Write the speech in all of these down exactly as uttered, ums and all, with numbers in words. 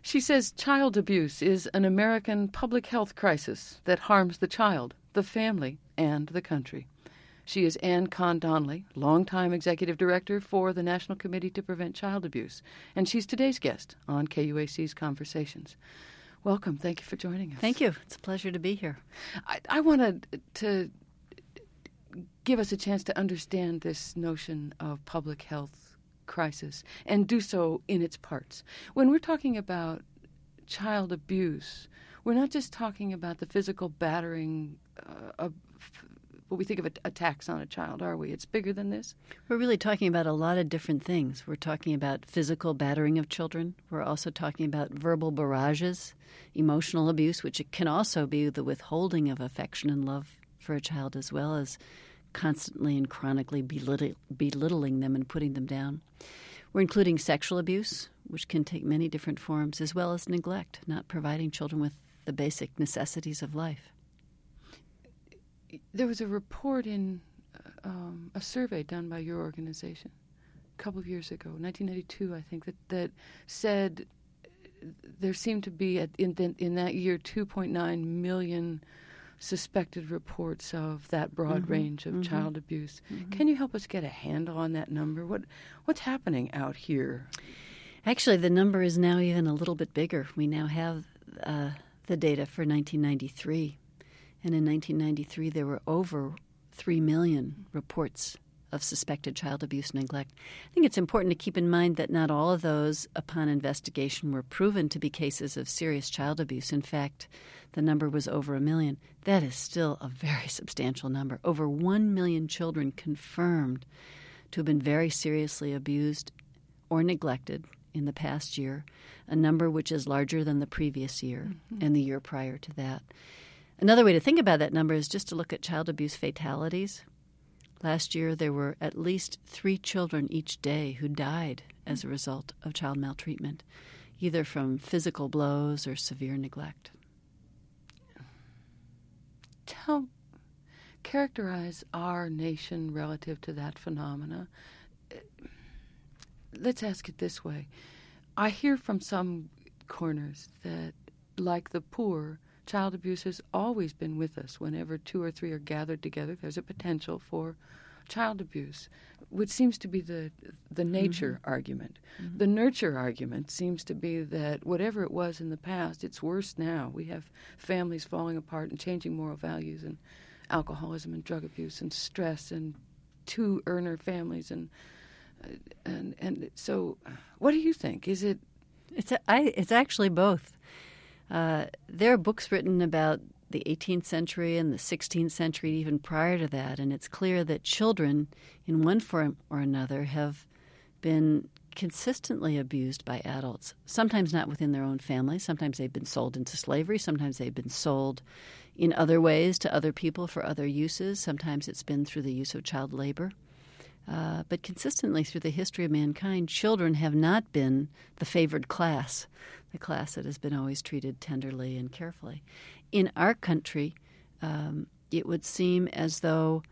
She says child abuse is an American public health crisis that harms the child, the family, and the country. She is Anne Kahn-Donnelly, longtime executive director for the National Committee to Prevent Child Abuse, and she's today's guest on K U A C's Conversations. Welcome. Thank you for joining us. Thank you. It's a pleasure to be here. I, I wanted to give us a chance to understand this notion of public health crisis and do so in its parts. When we're talking about child abuse, we're not just talking about the physical battering uh, of what we think of attacks on a child, are we? It's bigger than this? We're really talking about a lot of different things. We're talking about physical battering of children. We're also talking about verbal barrages, emotional abuse, which it can also be the withholding of affection and love for a child, as well as constantly and chronically belittle, belittling them and putting them down. We're including sexual abuse, which can take many different forms, as well as neglect, not providing children with the basic necessities of life. There was a report in um, a survey done by your organization a couple of years ago, nineteen ninety-two, I think, that, that said there seemed to be, at, in, in that year, two point nine million suspected reports of that broad mm-hmm. range of mm-hmm. child abuse. Mm-hmm. Can you help us get a handle on that number? What What's happening out here? Actually, the number is now even a little bit bigger. We now have uh, the data for nineteen ninety-three. And in nineteen ninety-three, there were over three million reports of suspected child abuse and neglect. I think it's important to keep in mind that not all of those, upon investigation, were proven to be cases of serious child abuse. In fact, the number was over a million. That is still a very substantial number. Over one million children confirmed to have been very seriously abused or neglected in the past year, a number which is larger than the previous year mm-hmm. and the year prior to that. Another way to think about that number is just to look at child abuse fatalities. Last year, there were at least three children each day who died as a result of child maltreatment, either from physical blows or severe neglect. Tell, characterize our nation relative to that phenomena. Let's ask it this way. I hear from some corners that, like the poor, child abuse has always been with us. Whenever two or three are gathered together, there's a potential for child abuse, which seems to be the the nature mm-hmm. argument. Mm-hmm. The nurture argument seems to be that whatever it was in the past, it's worse now. We have families falling apart and changing moral values, and alcoholism and drug abuse and stress and two-earner families. And uh, and and so what do you think? Is it... It's, a, I, it's actually both. Uh, there are books written about the eighteenth century and the sixteenth century, even prior to that, and it's clear that children, in one form or another, have been consistently abused by adults, sometimes not within their own family. Sometimes they've been sold into slavery. Sometimes they've been sold in other ways to other people for other uses. Sometimes it's been through the use of child labor. Uh, but consistently through the history of mankind, children have not been the favored class, the class that has been always treated tenderly and carefully. In our country, um, it would seem as though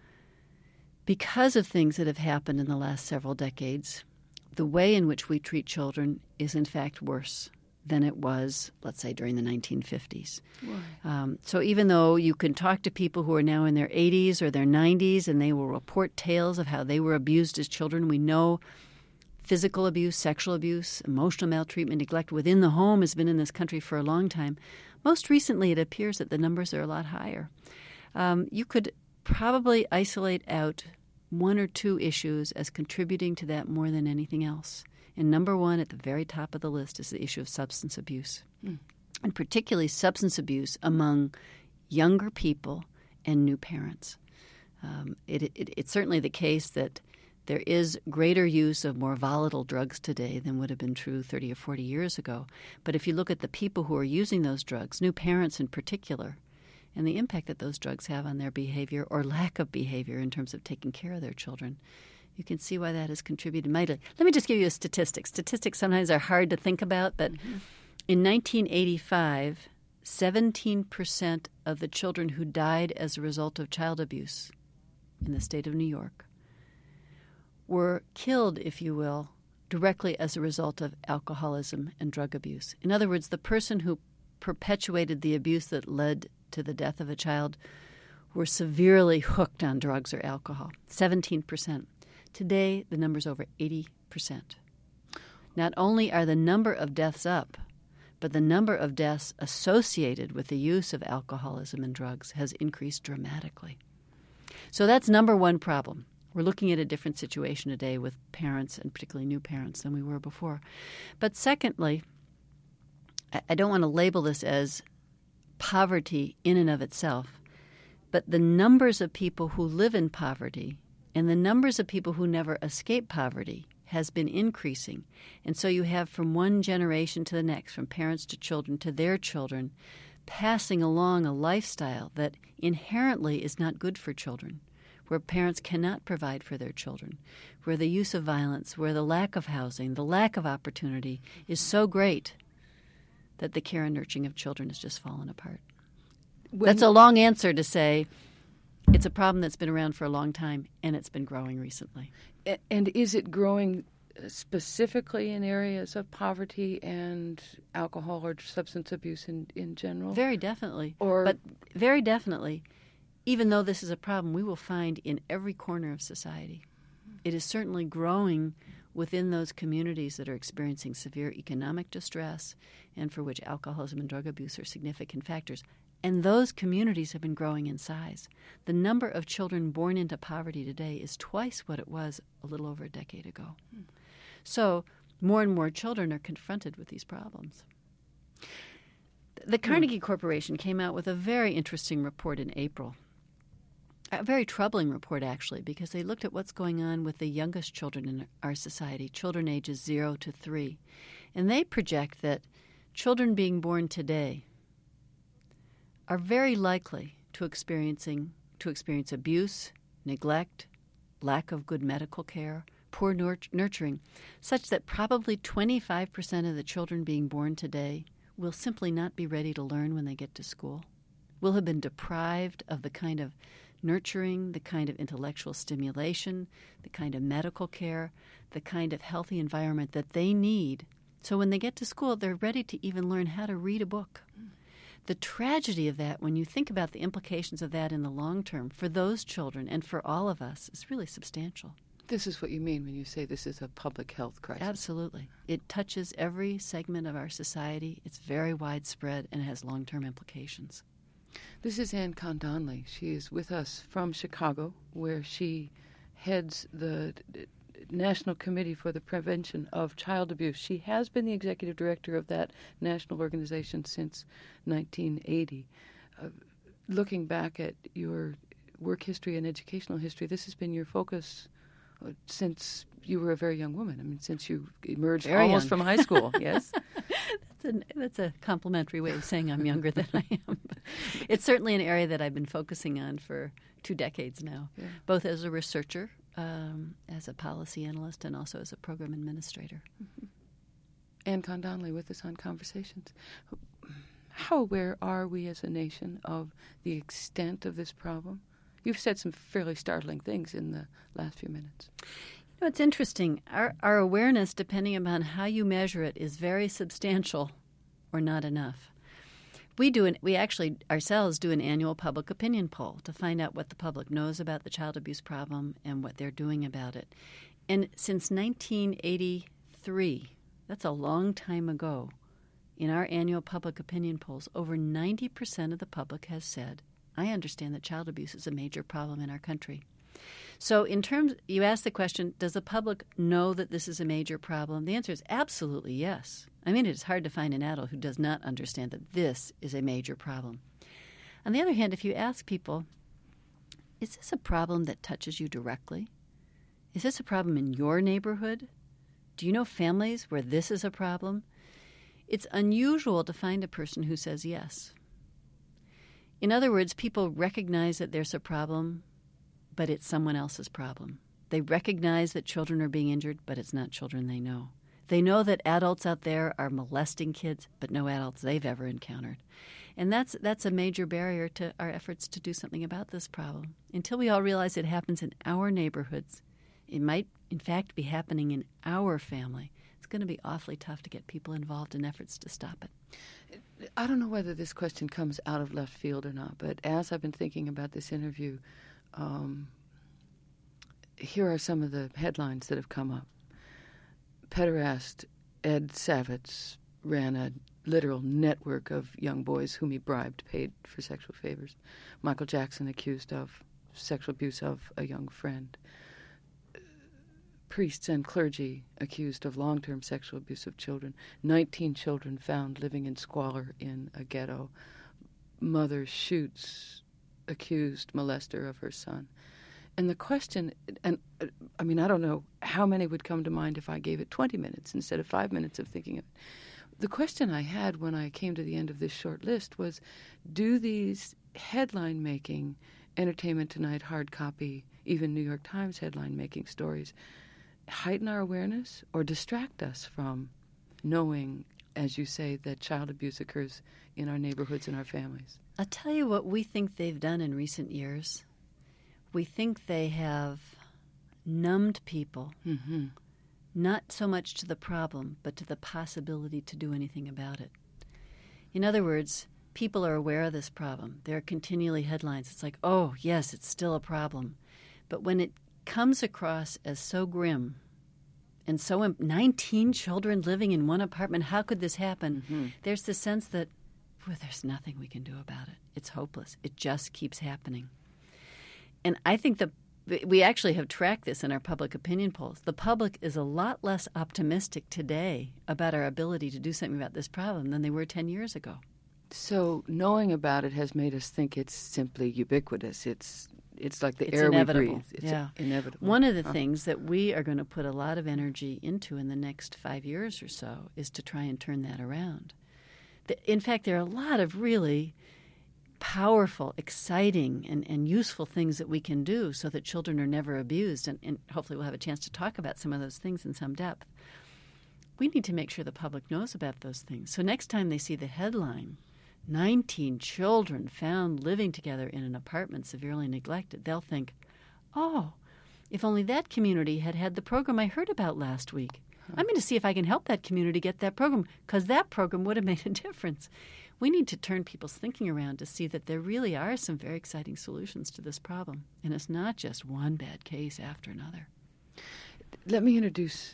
because of things that have happened in the last several decades, the way in which we treat children is in fact worse than it was, let's say, during the nineteen fifties. Um, so even though you can talk to people who are now in their eighties or their nineties and they will report tales of how they were abused as children, we know physical abuse, sexual abuse, emotional maltreatment, neglect within the home has been in this country for a long time. Most recently, it appears that the numbers are a lot higher. Um, you could probably isolate out one or two issues as contributing to that more than anything else. And number one at the very top of the list is the issue of substance abuse, mm. and particularly substance abuse among younger people and new parents. Um, it, it, it's certainly the case that there is greater use of more volatile drugs today than would have been true thirty or forty years ago. But if you look at the people who are using those drugs, new parents in particular, and the impact that those drugs have on their behavior or lack of behavior in terms of taking care of their children, you can see why that has contributed mightily. Let me just give you a statistic. Statistics sometimes are hard to think about, but mm-hmm. in nineteen eighty-five, seventeen percent of the children who died as a result of child abuse in the state of New York were killed, if you will, directly as a result of alcoholism and drug abuse. In other words, the person who perpetuated the abuse that led to the death of a child were severely hooked on drugs or alcohol, seventeen percent. Today, the number's over eighty percent. Not only are the number of deaths up, but the number of deaths associated with the use of alcoholism and drugs has increased dramatically. So that's number one problem. We're looking at a different situation today with parents, and particularly new parents, than we were before. But secondly, I don't want to label this as poverty in and of itself, but the numbers of people who live in poverty and the numbers of people who never escape poverty has been increasing. And so you have from one generation to the next, from parents to children to their children, passing along a lifestyle that inherently is not good for children, where parents cannot provide for their children, where the use of violence, where the lack of housing, the lack of opportunity is so great that the care and nurturing of children has just fallen apart. When That's a long answer to say it's a problem that's been around for a long time, and it's been growing recently. And is it growing specifically in areas of poverty and alcohol or substance abuse in, in general? Very definitely. Or but very definitely, even though this is a problem we will find in every corner of society, it is certainly growing within those communities that are experiencing severe economic distress and for which alcoholism and drug abuse are significant factors. And those communities have been growing in size. The number of children born into poverty today is twice what it was a little over a decade ago. Hmm. So more and more children are confronted with these problems. The Carnegie hmm. Corporation came out with a very interesting report in April. A very troubling report, actually, because they looked at what's going on with the youngest children in our society, children ages zero to three. And they project that children being born today are very likely to experiencing to experience abuse, neglect, lack of good medical care, poor nur- nurturing, such that probably twenty-five percent of the children being born today will simply not be ready to learn when they get to school, will have been deprived of the kind of nurturing, the kind of intellectual stimulation, the kind of medical care, the kind of healthy environment that they need. So when they get to school, they're ready to even learn how to read a book. The tragedy of that, when you think about the implications of that in the long term for those children and for all of us, is really substantial. This is what you mean when you say this is a public health crisis. Absolutely. It touches every segment of our society. It's very widespread and has long-term implications. This is Anne Conn-Donnelly. She is with us from Chicago, where she heads the National Committee for the Prevention of Child Abuse. She has been the executive director of that national organization since nineteen eighty. Uh, looking back at your work history and educational history, this has been your focus uh, since you were a very young woman. I mean, since you emerged very almost young. from high school, yes? That's a, that's a complimentary way of saying I'm younger than I am. It's certainly an area that I've been focusing on for two decades now, yeah. both as a researcher, um, as a policy analyst, and also as a program administrator. Mm-hmm. Anne Conn-Donnelly with us on Conversations. How aware are we as a nation of the extent of this problem? You've said some fairly startling things in the last few minutes. You know, it's interesting. Our, our awareness, depending upon how you measure it, is very substantial or not enough. We do an, we actually ourselves do an annual public opinion poll to find out what the public knows about the child abuse problem and what they're doing about it. And since nineteen eighty-three, that's a long time ago, in our annual public opinion polls, over ninety percent of the public has said, I understand that child abuse is a major problem in our country. So in terms, you ask the question, does the public know that this is a major problem? The answer is absolutely yes. I mean, it is hard to find an adult who does not understand that this is a major problem. On the other hand, if you ask people, is this a problem that touches you directly? Is this a problem in your neighborhood? Do you know families where this is a problem? It's unusual to find a person who says yes. In other words, people recognize that there's a problem, but it's someone else's problem. They recognize that children are being injured, but it's not children they know. They know that adults out there are molesting kids, but no adults they've ever encountered. And that's that's a major barrier to our efforts to do something about this problem. Until we all realize it happens in our neighborhoods, it might, in fact, be happening in our family. It's going to be awfully tough to get people involved in efforts to stop it. I don't know whether this question comes out of left field or not, but as I've been thinking about this interview, um, here are some of the headlines that have come up. Pederast Ed Savitz ran a literal network of young boys whom he bribed, paid for sexual favors. Michael Jackson accused of sexual abuse of a young friend. Priests and clergy accused of long-term sexual abuse of children. Nineteen children found living in squalor in a ghetto. Mother shoots accused molester of her son. And the question, and uh, I mean, I don't know how many would come to mind if I gave it twenty minutes instead of five minutes of thinking of it. The question I had when I came to the end of this short list was, do these headline-making, Entertainment Tonight, hard copy, even New York Times headline-making stories heighten our awareness or distract us from knowing, as you say, that child abuse occurs in our neighborhoods and our families? I'll tell you what we think they've done in recent years. We think they have numbed people, mm-hmm. not so much to the problem, but to the possibility to do anything about it. In other words, people are aware of this problem. There are continually headlines. It's like, oh, yes, it's still a problem. But when it comes across as so grim and so imp- nineteen children living in one apartment, how could this happen? Mm-hmm. There's the sense that, well, there's nothing we can do about it. It's hopeless. It just keeps happening. And I think the we actually have tracked this in our public opinion polls. The public is a lot less optimistic today about our ability to do something about this problem than they were ten years ago. So knowing about it has made us think it's simply ubiquitous. It's it's like the it's air inevitable. we breathe. It's yeah. inevitable. One of the huh. things that we are going to put a lot of energy into in the next five years or so is to try and turn that around. The, in fact, there are a lot of really powerful, exciting, and, and useful things that we can do so that children are never abused, and, and hopefully we'll have a chance to talk about some of those things in some depth. We need to make sure the public knows about those things. So next time they see the headline, nineteen children found living together in an apartment severely neglected, they'll think, oh, if only that community had had the program I heard about last week. Huh. I'm going to see if I can help that community get that program, because that program would have made a difference. We need to turn people's thinking around to see that there really are some very exciting solutions to this problem, and it's not just one bad case after another. Let me introduce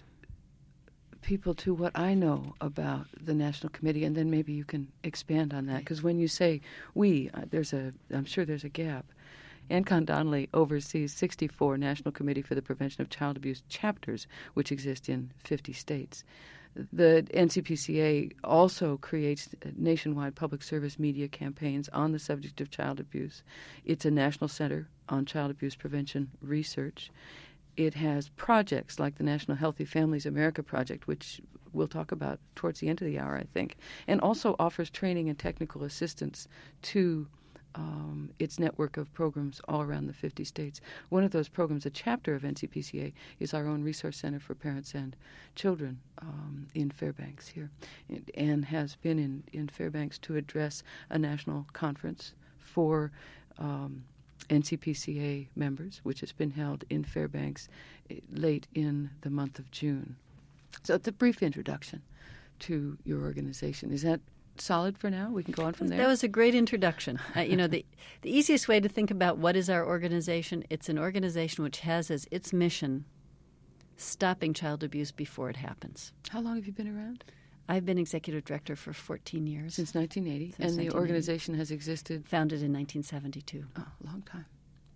people to what I know about the National Committee, and then maybe you can expand on that. Because when you say we, uh, there's a, I'm sure there's a gap. Ann Kahn-Donnelly oversees sixty-four National Committee for the Prevention of Child Abuse chapters, which exist in fifty states. The N C P C A also creates nationwide public service media campaigns on the subject of child abuse. It's a national center on child abuse prevention research. It has projects like the National Healthy Families America Project, which we'll talk about towards the end of the hour, I think, and also offers training and technical assistance to um, its network of programs all around the fifty states. One of those programs, a chapter of N C P C A, is our own Resource Center for Parents and Children um, in Fairbanks here, and, and has been in, in Fairbanks to address a national conference for um, N C P C A members, which has been held in Fairbanks late in the month of June. So it's a brief introduction to your organization. Is that solid for now? We can go on from there. That was a great introduction. Uh, you know, the the easiest way to think about what is our organization, it's an organization which has as its mission stopping child abuse before it happens. How long have you been around? I've been executive director for fourteen years. Since nineteen eighty. Since and nineteen eighty. The organization has existed? Founded in nineteen seventy-two. Oh, a long time.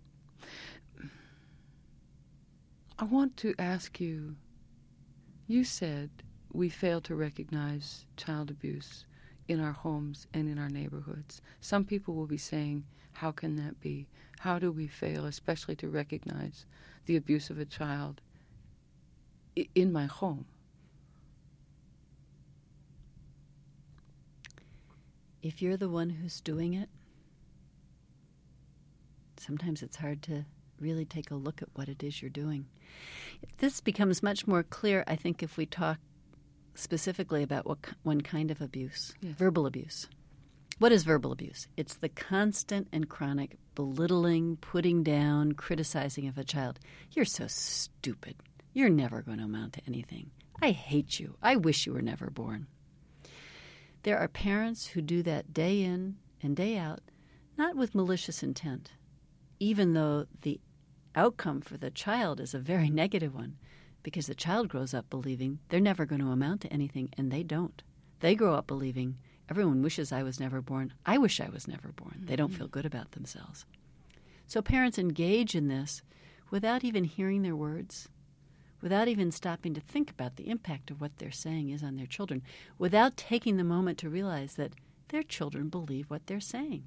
I want to ask you, you said we fail to recognize child abuse in our homes and in our neighborhoods. Some people will be saying, how can that be? How do we fail, especially to recognize the abuse of a child I- in my home? If you're the one who's doing it, sometimes it's hard to really take a look at what it is you're doing. This becomes much more clear, I think, if we talk specifically about what one kind of abuse, yes. verbal abuse. What is verbal abuse? It's the constant and chronic belittling, putting down, criticizing of a child. You're so stupid. You're never going to amount to anything. I hate you. I wish you were never born. There are parents who do that day in and day out, not with malicious intent, even though the outcome for the child is a very negative one, because the child grows up believing they're never going to amount to anything, and they don't. They grow up believing everyone wishes I was never born. I wish I was never born. Mm-hmm. They don't feel good about themselves. So parents engage in this without even hearing their words, without even stopping to think about the impact of what they're saying is on their children, without taking the moment to realize that their children believe what they're saying.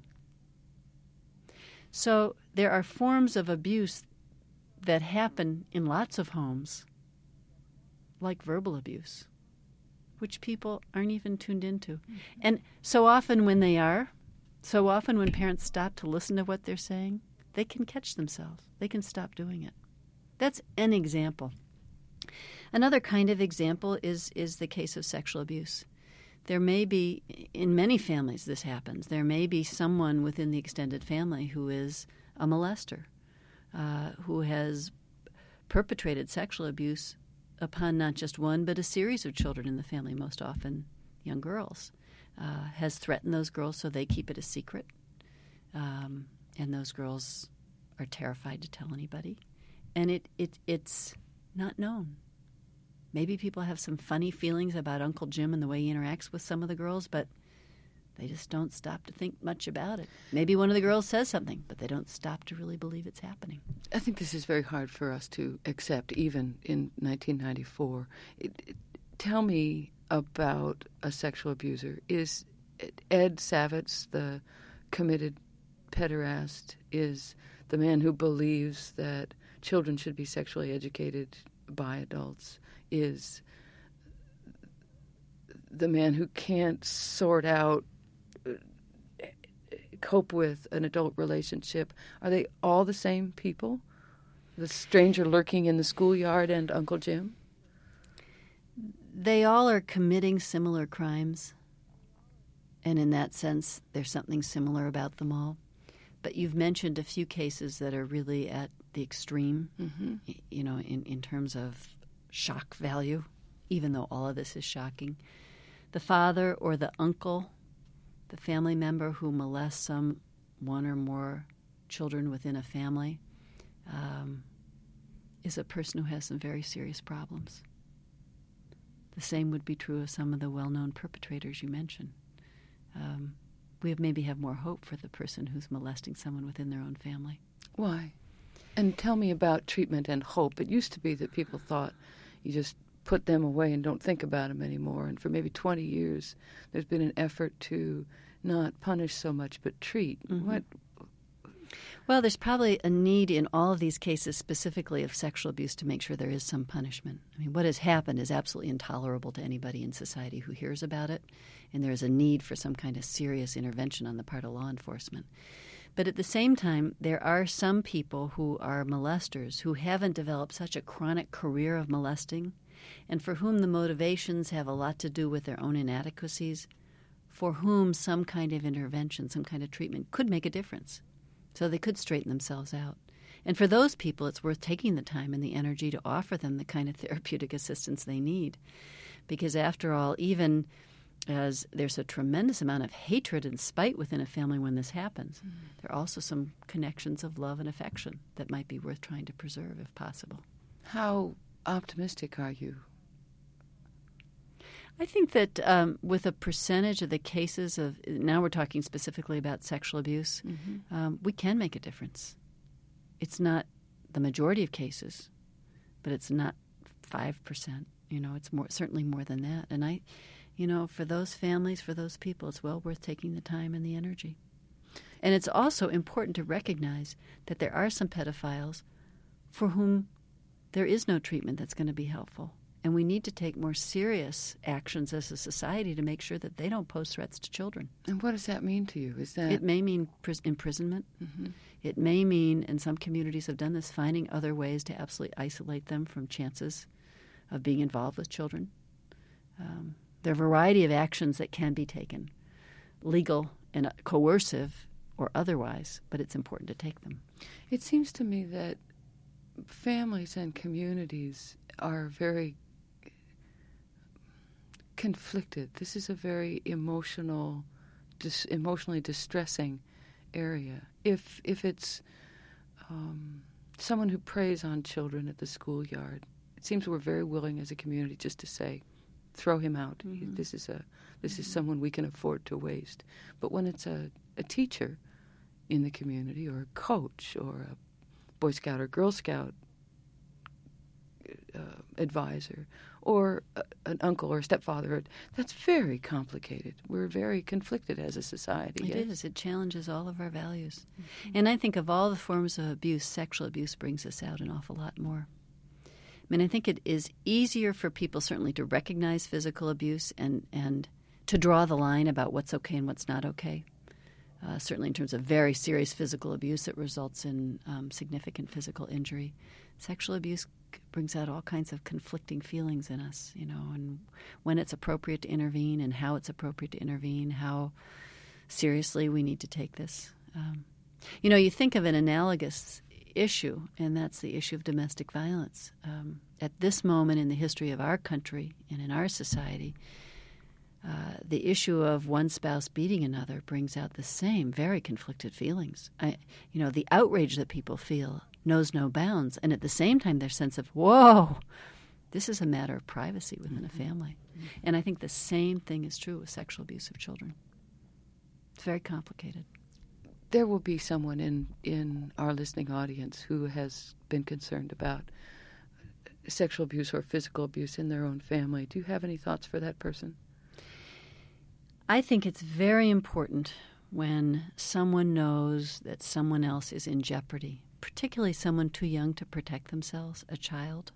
So there are forms of abuse that happen in lots of homes, like verbal abuse, which people aren't even tuned into. Mm-hmm. And so often when they are, so often when parents stop to listen to what they're saying, they can catch themselves. They can stop doing it. That's an example. Another kind of example is, is the case of sexual abuse. There may be, in many families this happens, there may be someone within the extended family who is a molester, uh, who has perpetrated sexual abuse upon not just one, but a series of children in the family, most often young girls, uh, has threatened those girls so they keep it a secret. Um, and those girls are terrified to tell anybody. And it, it it's not known. Maybe people have some funny feelings about Uncle Jim and the way he interacts with some of the girls, but they just don't stop to think much about it. Maybe one of the girls says something, but they don't stop to really believe it's happening. I think this is very hard for us to accept, even in nineteen ninety-four. It, it, tell me about a sexual abuser. Is Ed Savitz the committed pederast? Is the man who believes that children should be sexually educated by adults? Is the man who can't sort out, cope with an adult relationship? Are they all the same people? The stranger lurking in the schoolyard and Uncle Jim? They all are committing similar crimes, and in that sense, there's something similar about them all. But you've mentioned a few cases that are really at the extreme, mm-hmm. you know, in, in terms of shock value, even though all of this is shocking. The father or the uncle, the family member who molests some one or more children within a family, um, is a person who has some very serious problems. The same would be true of some of the well-known perpetrators you mentioned. Um, we maybe have more hope for the person who's molesting someone within their own family. Why? And tell me about treatment and hope. It used to be that people thought you just put them away and don't think about them anymore. And for maybe twenty years, there's been an effort to not punish so much but treat. Mm-hmm. What? Well, there's probably a need in all of these cases, specifically of sexual abuse, to make sure there is some punishment. I mean, what has happened is absolutely intolerable to anybody in society who hears about it, and there is a need for some kind of serious intervention on the part of law enforcement. But at the same time, there are some people who are molesters who haven't developed such a chronic career of molesting, and for whom the motivations have a lot to do with their own inadequacies, for whom some kind of intervention, some kind of treatment could make a difference. So they could straighten themselves out. And for those people, it's worth taking the time and the energy to offer them the kind of therapeutic assistance they need. Because after all, even as there's a tremendous amount of hatred and spite within a family when this happens, mm. there are also some connections of love and affection that might be worth trying to preserve if possible. How optimistic are you? I think that um, with a percentage of the cases of, now we're talking specifically about sexual abuse, mm-hmm. um, we can make a difference. It's not the majority of cases, but it's not five percent. You know, it's more certainly more than that. And I, you know, for those families, for those people, it's well worth taking the time and the energy. And it's also important to recognize that there are some pedophiles for whom there is no treatment that's going to be helpful. And we need to take more serious actions as a society to make sure that they don't pose threats to children. And what does that mean to you? Is that It may mean pris- imprisonment. Mm-hmm. It may mean, and some communities have done this, finding other ways to absolutely isolate them from chances of being involved with children. Um, there are a variety of actions that can be taken, legal and coercive or otherwise, but it's important to take them. It seems to me that families and communities are very conflicted. This is a very emotional, dis- emotionally distressing area. If if it's um, someone who preys on children at the schoolyard, it seems we're very willing as a community just to say, throw him out. Mm-hmm. This is a this mm-hmm. is someone we can afford to waste. But when it's a, a teacher in the community, or a coach, or a Boy Scout or Girl Scout uh, advisor, or a, an uncle or a stepfather, that's very complicated. We're very conflicted as a society. It yes? is. It challenges all of our values. Mm-hmm. And I think of all the forms of abuse, sexual abuse brings us out an awful lot more. I mean, I think it is easier for people certainly to recognize physical abuse and, and to draw the line about what's okay and what's not okay. Uh, certainly in terms of very serious physical abuse that results in um, significant physical injury. Sexual abuse brings out all kinds of conflicting feelings in us, you know, and when it's appropriate to intervene and how it's appropriate to intervene, how seriously we need to take this. Um, you know, you think of an analogous issue, and that's the issue of domestic violence. Um, at this moment in the history of our country and in our society, Uh, the issue of one spouse beating another brings out the same very conflicted feelings. I, you know, the outrage that people feel knows no bounds, and at the same time their sense of, whoa, this is a matter of privacy within mm-hmm. a family. Mm-hmm. And I think the same thing is true with sexual abuse of children. It's very complicated. There will be someone in, in our listening audience who has been concerned about sexual abuse or physical abuse in their own family. Do you have any thoughts for that person? I think it's very important when someone knows that someone else is in jeopardy, particularly someone too young to protect themselves, a child,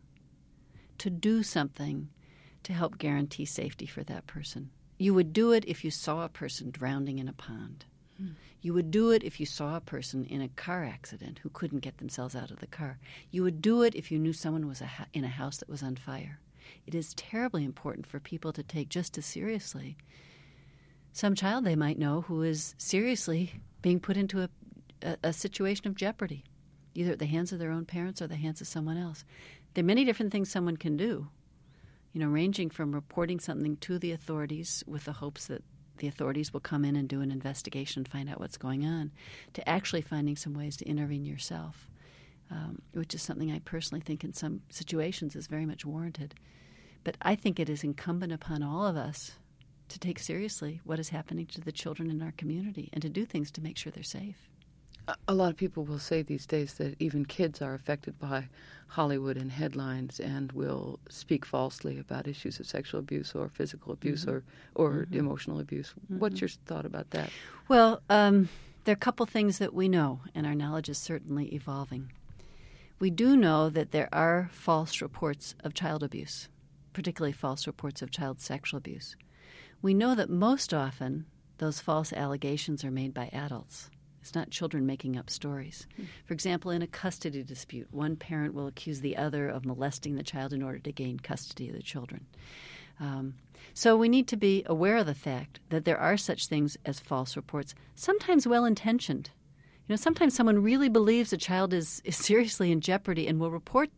to do something to help guarantee safety for that person. You would do it if you saw a person drowning in a pond. Hmm. You would do it if you saw a person in a car accident who couldn't get themselves out of the car. You would do it if you knew someone was a ha- in a house that was on fire. It is terribly important for people to take just as seriously some child they might know who is seriously being put into a, a, a situation of jeopardy, either at the hands of their own parents or the hands of someone else. There are many different things someone can do, you know, ranging from reporting something to the authorities with the hopes that the authorities will come in and do an investigation and find out what's going on, to actually finding some ways to intervene yourself, um, which is something I personally think in some situations is very much warranted. But I think it is incumbent upon all of us to take seriously what is happening to the children in our community and to do things to make sure they're safe. A lot of people will say these days that even kids are affected by Hollywood and headlines and will speak falsely about issues of sexual abuse or physical abuse mm-hmm. or, or mm-hmm. emotional abuse. Mm-hmm. What's your thought about that? Well, um, there are a couple things that we know, and our knowledge is certainly evolving. We do know that there are false reports of child abuse, particularly false reports of child sexual abuse. We know that most often those false allegations are made by adults. It's not children making up stories. Mm. For example, in a custody dispute, one parent will accuse the other of molesting the child in order to gain custody of the children. Um, so we need to be aware of the fact that there are such things as false reports, sometimes well-intentioned. You know, sometimes someone really believes a child is, is seriously in jeopardy and will report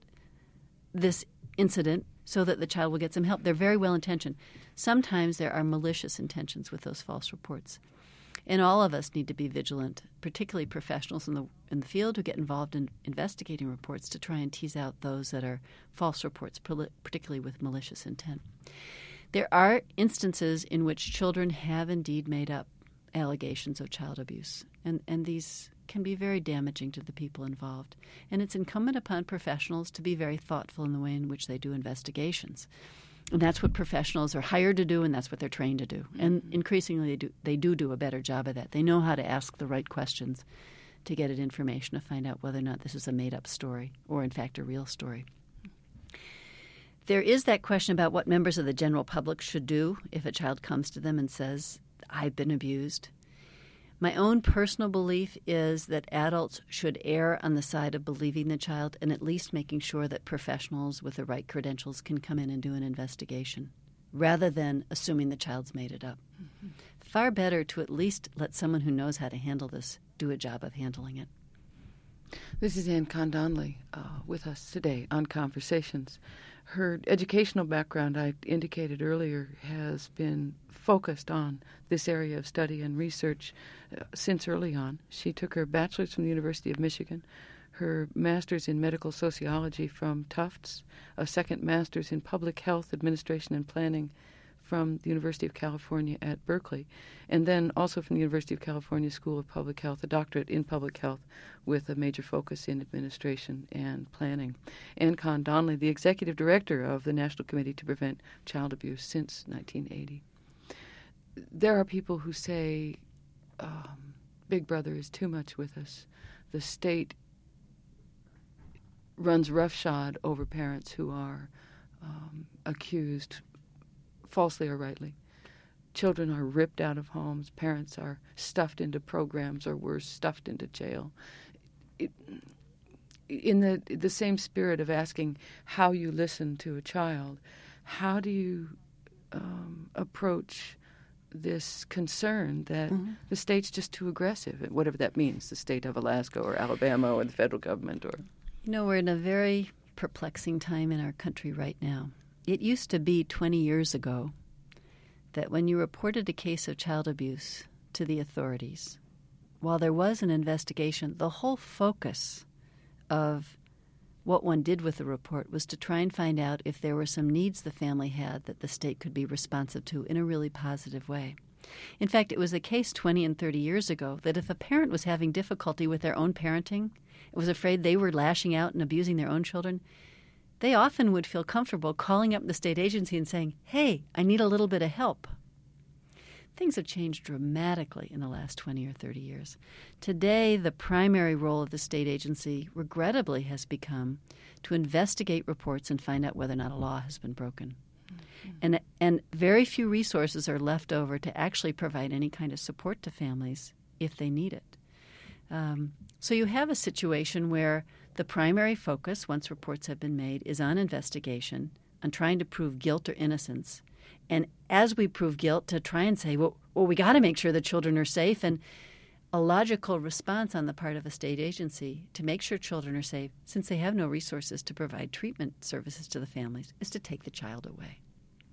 this incident so that the child will get some help. They're very well-intentioned. Sometimes there are malicious intentions with those false reports. And all of us need to be vigilant, particularly professionals in the in the field who get involved in investigating reports to try and tease out those that are false reports, particularly with malicious intent. There are instances in which children have indeed made up allegations of child abuse, and, and these can be very damaging to the people involved. And it's incumbent upon professionals to be very thoughtful in the way in which they do investigations. And that's what professionals are hired to do, and that's what they're trained to do. And increasingly, they do, they do do a better job of that. They know how to ask the right questions to get at information to find out whether or not this is a made-up story or, in fact, a real story. There is that question about what members of the general public should do if a child comes to them and says, I've been abused. My own personal belief is that adults should err on the side of believing the child and at least making sure that professionals with the right credentials can come in and do an investigation, rather than assuming the child's made it up. Mm-hmm. far better to at least let someone who knows how to handle this do a job of handling it. This is Ann Condonley uh, with us today on Conversations. Her educational background, I indicated earlier, has been focused on this area of study and research uh, since early on. She took her bachelor's from the University of Michigan, her master's in medical sociology from Tufts, a second master's in public health administration and planning from the University of California at Berkeley, and then also from the University of California School of Public Health, a doctorate in public health with a major focus in administration and planning. Ann Condonley, the executive director of the National Committee to Prevent Child Abuse since nineteen eighty. There are people who say um, Big Brother is too much with us. The state runs roughshod over parents who are um, accused falsely or rightly. Children are ripped out of homes. Parents are stuffed into programs, or worse, stuffed into jail. It, in the the same spirit of asking how you listen to a child, how do you um, approach this concern that mm-hmm. the state's just too aggressive, whatever that means, the state of Alaska or Alabama or the federal government? Or You know, we're in a very perplexing time in our country right now. It used to be twenty years ago that when you reported a case of child abuse to the authorities, while there was an investigation, the whole focus of what one did with the report was to try and find out if there were some needs the family had that the state could be responsive to in a really positive way. In fact, it was the case twenty and thirty years ago that if a parent was having difficulty with their own parenting, was afraid they were lashing out and abusing their own children, they often would feel comfortable calling up the state agency and saying, hey, I need a little bit of help. Things have changed dramatically in the last twenty or thirty years. Today, the primary role of the state agency, regrettably, has become to investigate reports and find out whether or not a law has been broken. Mm-hmm. And, and very few resources are left over to actually provide any kind of support to families if they need it. Um, so you have a situation where the primary focus, once reports have been made, is on investigation, on trying to prove guilt or innocence. And as we prove guilt, to try and say, well, well we got to make sure the children are safe. And a logical response on the part of a state agency to make sure children are safe, since they have no resources to provide treatment services to the families, is to take the child away.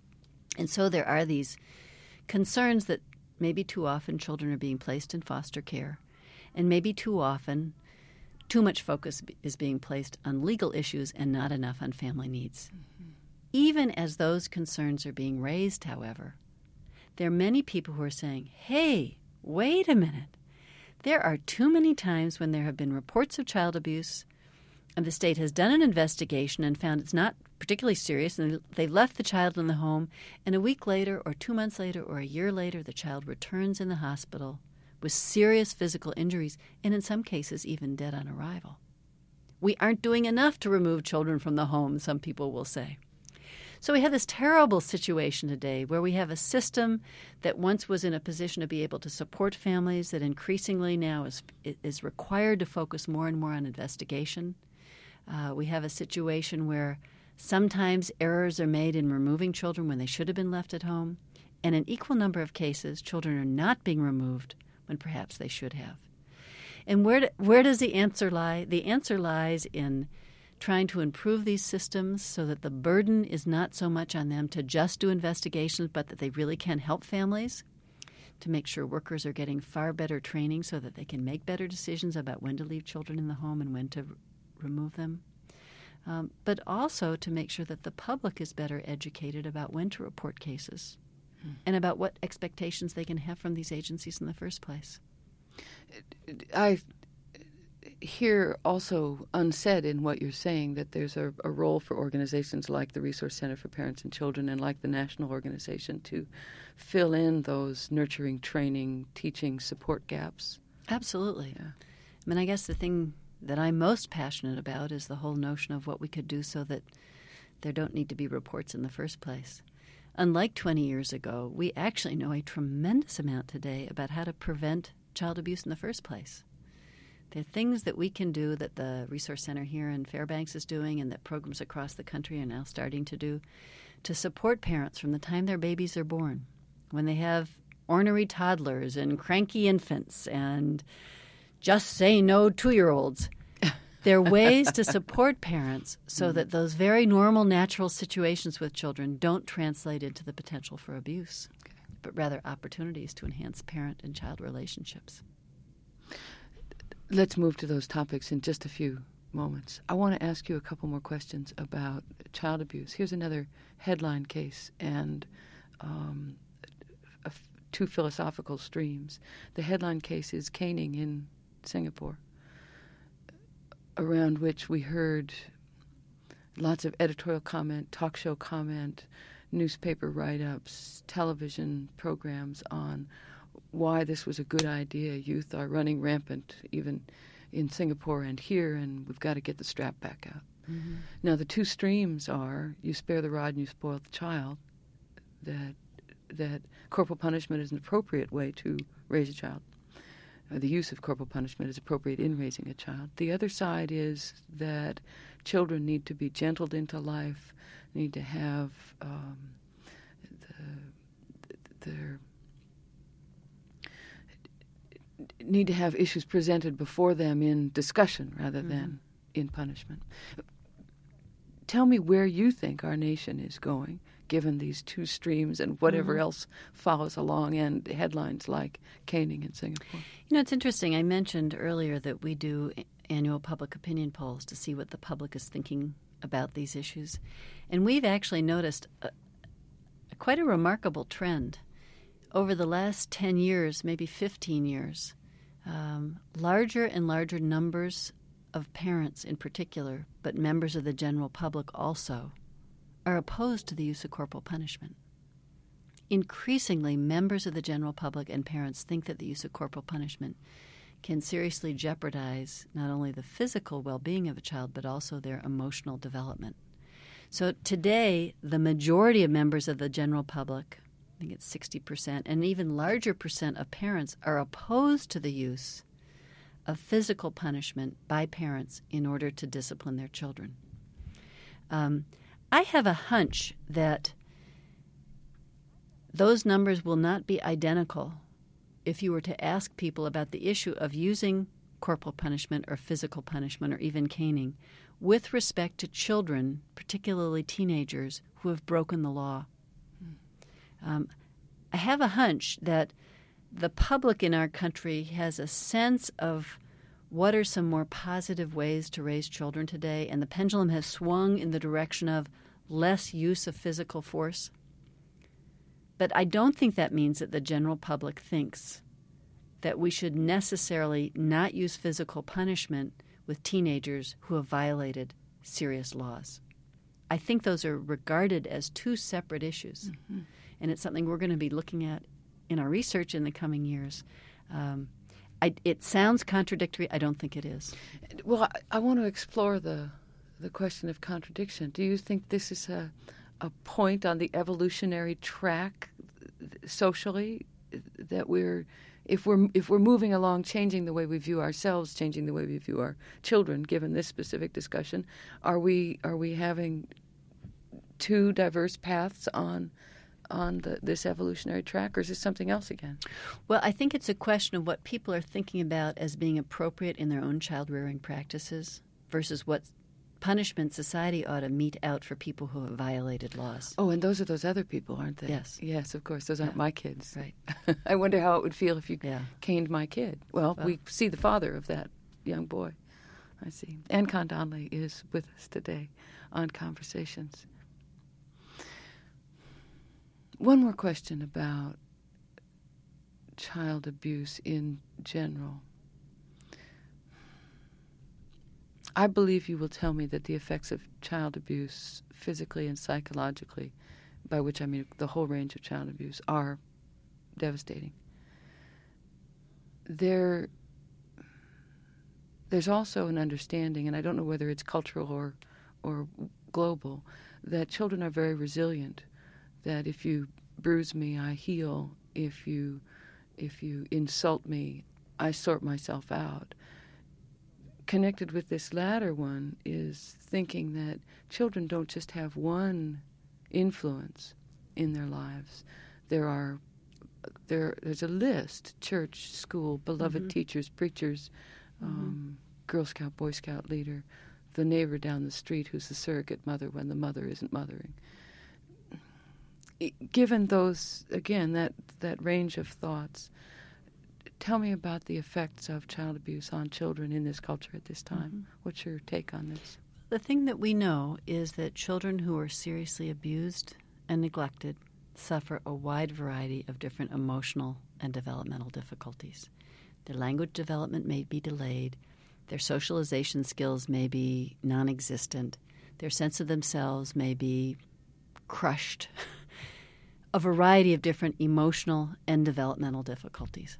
And so there are these concerns that maybe too often children are being placed in foster care, and maybe too often too much focus is being placed on legal issues and not enough on family needs. Mm-hmm. Even as those concerns are being raised, however, there are many people who are saying, hey, wait a minute. There are too many times when there have been reports of child abuse and the state has done an investigation and found it's not particularly serious, and they've left the child in the home, and a week later or two months later or a year later, the child returns in the hospital with serious physical injuries, and in some cases even dead on arrival. We aren't doing enough to remove children from the home, some people will say. So we have this terrible situation today where we have a system that once was in a position to be able to support families that increasingly now is, is required to focus more and more on investigation. Uh, we have a situation where sometimes errors are made in removing children when they should have been left at home, and in equal number of cases, children are not being removed when perhaps they should have. And where do, where does the answer lie? The answer lies in trying to improve these systems so that the burden is not so much on them to just do investigations, but that they really can help families, to make sure workers are getting far better training so that they can make better decisions about when to leave children in the home and when to r- remove them. Um, but also to make sure that the public is better educated about when to report cases hmm. and about what expectations they can have from these agencies in the first place. I hear also unsaid in what you're saying that there's a, a role for organizations like the Resource Center for Parents and Children and like the national organization to fill in those nurturing, training, teaching, support gaps. Absolutely. Yeah. I mean, I guess the thing that I'm most passionate about is the whole notion of what we could do so that there don't need to be reports in the first place. Unlike twenty years ago, we actually know a tremendous amount today about how to prevent child abuse in the first place. There are things that we can do that the Resource Center here in Fairbanks is doing and that programs across the country are now starting to do to support parents from the time their babies are born. When they have ornery toddlers and cranky infants and just say no two-year-olds. There are ways to support parents so that those very normal, natural situations with children don't translate into the potential for abuse, okay, but rather opportunities to enhance parent and child relationships. Let's move to those topics in just a few moments. I want to ask you a couple more questions about child abuse. Here's another headline case and um, a f- two philosophical streams. The headline case is caning in Singapore, around which we heard lots of editorial comment, talk show comment, newspaper write-ups, television programs on why this was a good idea. Youth are running rampant even in Singapore and here, and we've got to get the strap back out. Mm-hmm. Now, the two streams are you spare the rod and you spoil the child, that that corporal punishment is an appropriate way to raise a child. Uh, the use of corporal punishment is appropriate in raising a child. The other side is that children need to be gentled into life, need to have um, the, their need to have issues presented before them in discussion rather mm-hmm. than in punishment. Tell me where you think our nation is going, given these two streams and whatever mm-hmm. else follows along, and headlines like caning in Singapore. You know, it's interesting. I mentioned earlier that we do annual public opinion polls to see what the public is thinking about these issues. And we've actually noticed a, a, quite a remarkable trend. Over the last ten years, maybe fifteen years, um, larger and larger numbers of parents in particular, but members of the general public also, are opposed to the use of corporal punishment. Increasingly, members of the general public and parents think that the use of corporal punishment can seriously jeopardize not only the physical well-being of a child, but also their emotional development. So today, the majority of members of the general public, I think it's sixty percent, and even larger percent of parents are opposed to the use of physical punishment by parents in order to discipline their children. Um, I have a hunch that those numbers will not be identical if you were to ask people about the issue of using corporal punishment or physical punishment or even caning with respect to children, particularly teenagers, who have broken the law. Um, I have a hunch that the public in our country has a sense of what are some more positive ways to raise children today, and the pendulum has swung in the direction of less use of physical force. But I don't think that means that the general public thinks that we should necessarily not use physical punishment with teenagers who have violated serious laws. I think those are regarded as two separate issues, mm-hmm. and it's something we're going to be looking at in our research in the coming years. Um, I, it sounds contradictory. I don't think it is. Well, I, I want to explore the the question of contradiction. Do you think this is a a point on the evolutionary track socially that we're if we're if we're moving along, changing the way we view ourselves, changing the way we view our children, given this specific discussion, are we are we having two diverse paths on on the, this evolutionary track, or is this something else again? Well, I think it's a question of what people are thinking about as being appropriate in their own child-rearing practices versus what punishment society ought to mete out for people who have violated laws. Oh, and those are those other people, aren't they? Yes. Yes, of course. Those aren't yeah. my kids. Right. I wonder how it would feel if you yeah. caned my kid. Well, well, we see the father of that young boy. I see. Ann Con Donnelly is with us today on Conversations. One more question about child abuse in general. I believe you will tell me that the effects of child abuse physically and psychologically, by which I mean the whole range of child abuse, are devastating. There, there's also an understanding, and I don't know whether it's cultural or, or global, that children are very resilient. That if you bruise me, I heal. If you, if you insult me, I sort myself out. Connected with this latter one is thinking that children don't just have one influence in their lives. There are there there's a list: church, school, beloved Mm-hmm. teachers, preachers, um, mm-hmm. Girl Scout, Boy Scout leader, the neighbor down the street who's the surrogate mother when the mother isn't mothering. Given those, again, that, that range of thoughts, tell me about the effects of child abuse on children in this culture at this time. Mm-hmm. What's your take on this? The thing that we know is that children who are seriously abused and neglected suffer a wide variety of different emotional and developmental difficulties. Their language development may be delayed. Their socialization skills may be non-existent. Their sense of themselves may be crushed. A variety of different emotional and developmental difficulties.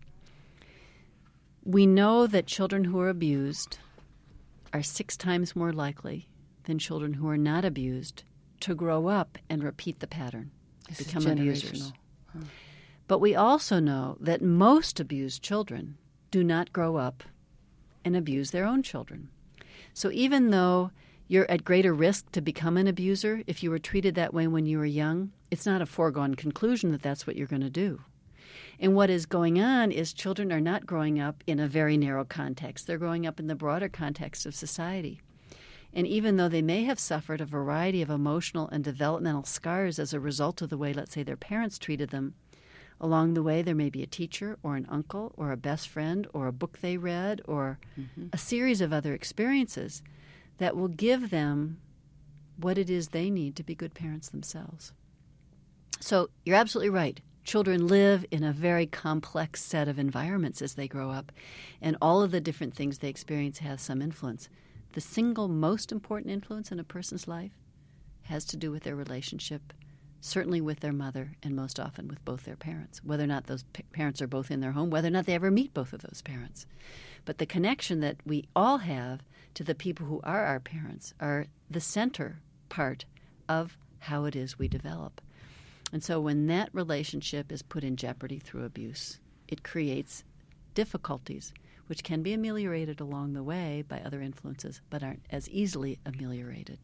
We know that children who are abused are six times more likely than children who are not abused to grow up and repeat the pattern, this become is abusers. Huh. But we also know that most abused children do not grow up and abuse their own children. So even though you're at greater risk to become an abuser if you were treated that way when you were young, it's not a foregone conclusion that that's what you're going to do. And what is going on is children are not growing up in a very narrow context. They're growing up in the broader context of society. And even though they may have suffered a variety of emotional and developmental scars as a result of the way, let's say, their parents treated them, along the way there may be a teacher or an uncle or a best friend or a book they read or mm-hmm. a series of other experiences that will give them what it is they need to be good parents themselves. So you're absolutely right. Children live in a very complex set of environments as they grow up, and all of the different things they experience have some influence. The single most important influence in a person's life has to do with their relationship, certainly with their mother, and most often with both their parents, whether or not those p- parents are both in their home, whether or not they ever meet both of those parents. But the connection that we all have to the people who are our parents are the center part of how it is we develop. And so when that relationship is put in jeopardy through abuse, it creates difficulties which can be ameliorated along the way by other influences, but aren't as easily ameliorated.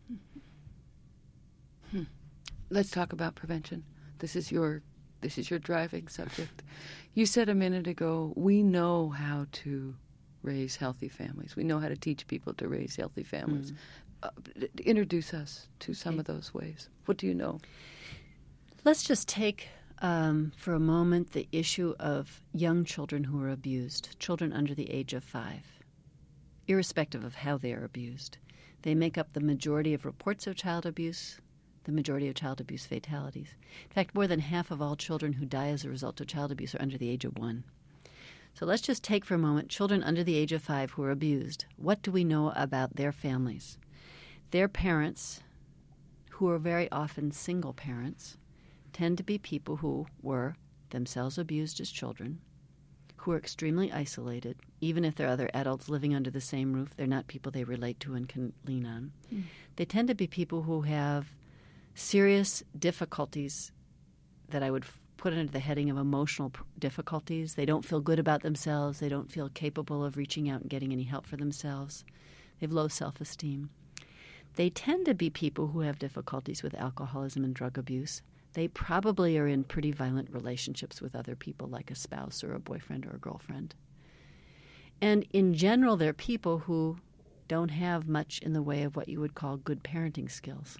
Hmm. Let's talk about prevention. This is your this is your driving subject. You said a minute ago, we know how to raise healthy families. We know how to teach people to raise healthy families. Mm. Uh, introduce us to some okay. of those ways. What do you know? Let's just take um, for a moment the issue of young children who are abused, children under the age of five, irrespective of how they are abused. They make up the majority of reports of child abuse, the majority of child abuse fatalities. In fact, more than half of all children who die as a result of child abuse are under the age of one. So let's just take for a moment children under the age of five who are abused. What do we know about their families? Their parents, who are very often single parents, tend to be people who were themselves abused as children, who are extremely isolated. Even if there are other adults living under the same roof, they're not people they relate to and can lean on. Mm. They tend to be people who have serious difficulties that I would put under the heading of emotional difficulties. They don't feel good about themselves. They don't feel capable of reaching out and getting any help for themselves. They have low self-esteem. They tend to be people who have difficulties with alcoholism and drug abuse. They probably are in pretty violent relationships with other people, like a spouse or a boyfriend or a girlfriend. And in general, they're people who don't have much in the way of what you would call good parenting skills.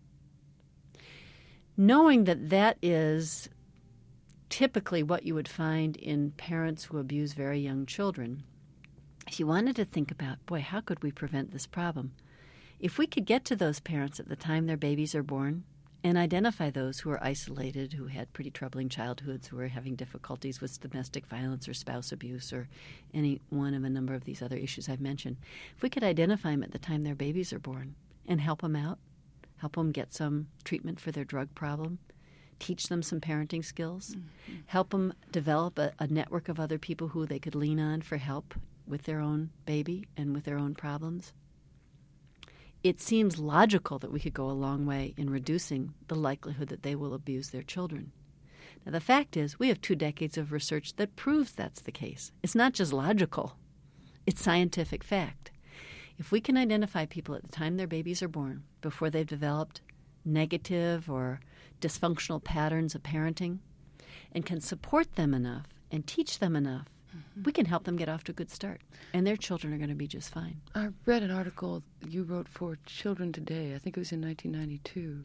Knowing that that is typically what you would find in parents who abuse very young children, if you wanted to think about, boy, how could we prevent this problem? If we could get to those parents at the time their babies are born and identify those who are isolated, who had pretty troubling childhoods, who are having difficulties with domestic violence or spouse abuse or any one of a number of these other issues I've mentioned, if we could identify them at the time their babies are born and help them out, help them get some treatment for their drug problem, teach them some parenting skills, mm-hmm. help them develop a, a network of other people who they could lean on for help with their own baby and with their own problems, it seems logical that we could go a long way in reducing the likelihood that they will abuse their children. Now, the fact is, we have two decades of research that proves that's the case. It's not just logical. It's scientific fact. If we can identify people at the time their babies are born, before they've developed negative or dysfunctional patterns of parenting, and can support them enough and teach them enough, mm-hmm. we can help them get off to a good start. And their children are going to be just fine. I read an article you wrote for Children Today, I think it was in nineteen ninety-two,